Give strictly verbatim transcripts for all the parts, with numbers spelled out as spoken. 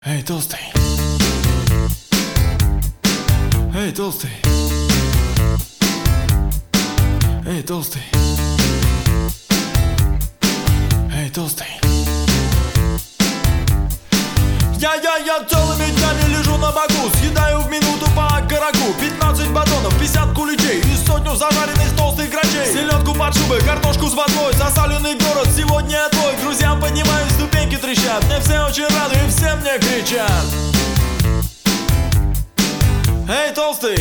Эй, толстый. Эй, толстый. Эй, толстый. Эй, толстый. Я-я-я целыми днями лежу на боку, съедаю в минуту по окороку пятнадцать батонов, пятьдесят куличей и сотню зажаренных толстых грачей. Селедку под шубой, картошку с водой, засаленный город сегодня я твой. К друзьям поднимаюсь, ступеньки трещат, мне все очень рады и все мне кричат. Эй, толстый.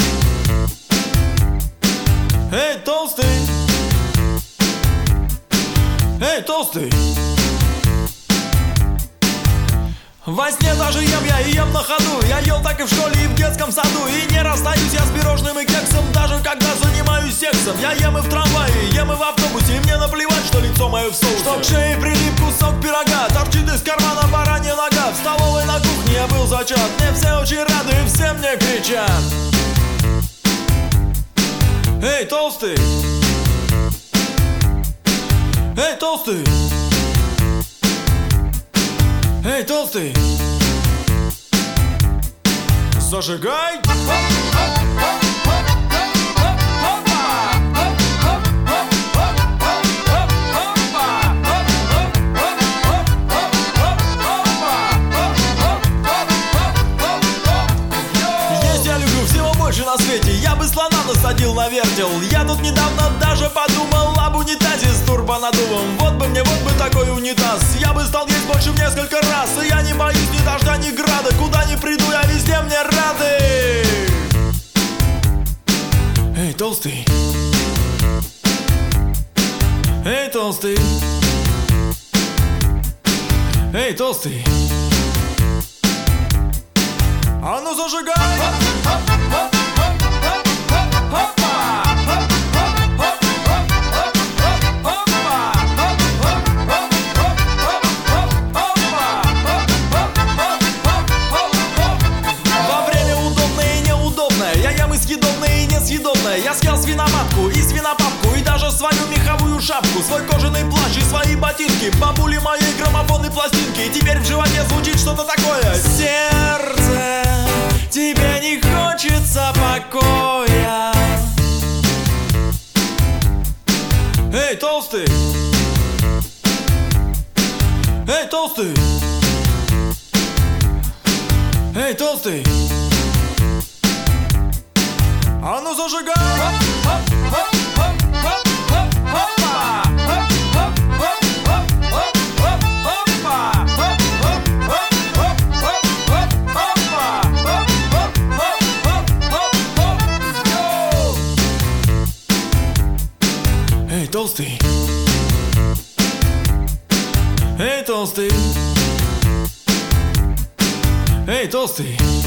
Эй, толстый. Эй, толстый. Во сне даже ем я и ем на ходу. Я ел так и в школе, и в детском саду. И не расстаюсь я с пирожным и кексом, даже когда занимаюсь сексом. Я ем и в трамвае, ем и в автобусе, и мне наплевать, что лицо мое в соусе. Что к шее прилип кусок пирога, торчит из кармана баранья нога. В столовой на кухне я был зачат, мне все очень рады и все мне кричат. Эй, толстый. Эй, толстый. Эй, толстый. Зажигай. Есть я люблю всего больше на свете. Я бы слона насадил на вертел. Я тут недавно даже подумал об унитазе с турбонаддувом. Вот бы мне, вот бы такой унитаз. Я бы стал есть больше в несколько раз. И я не боюсь ни дождя, ни града. Куда ни приду, я везде мне рады. Эй, толстый. Эй, толстый. Эй, толстый. А ну зажигай. Съедобное и несъедобное. Я съел свиноматку и свинопапку, и даже свою меховую шапку, свой кожаный плащ и свои ботинки, бабули моей граммофон и пластинки. И теперь в животе звучит что-то такое. Сердце, тебе не хочется покоя. Эй, толстый. Эй, толстый. Эй, толстый. А ну зажигай! Эй, толстый! Эй, толстый! Эй, толстый!